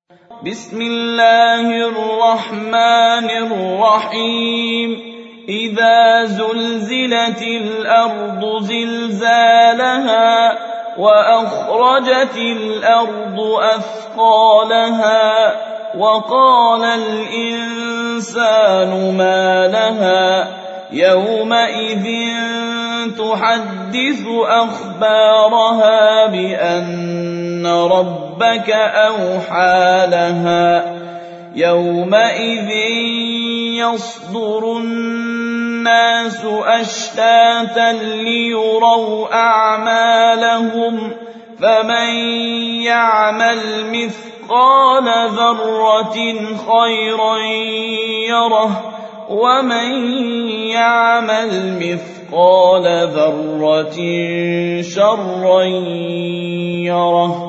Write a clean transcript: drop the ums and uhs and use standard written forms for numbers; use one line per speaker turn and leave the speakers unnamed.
بسم الله الرحمن الرحيم إذا زلزلت الأرض زلزالها وأخرجت الأرض أثقالها وقال الإنسان ما لها يومئذ تحدث أخبارها بأن ربك أوحى لها يومئذ يصدر الناس أشتاتا ليروا أعمالهم فمن يعمل مثقال ذرة خيرا يره ومن يعمل مثقال ذرة شرا يره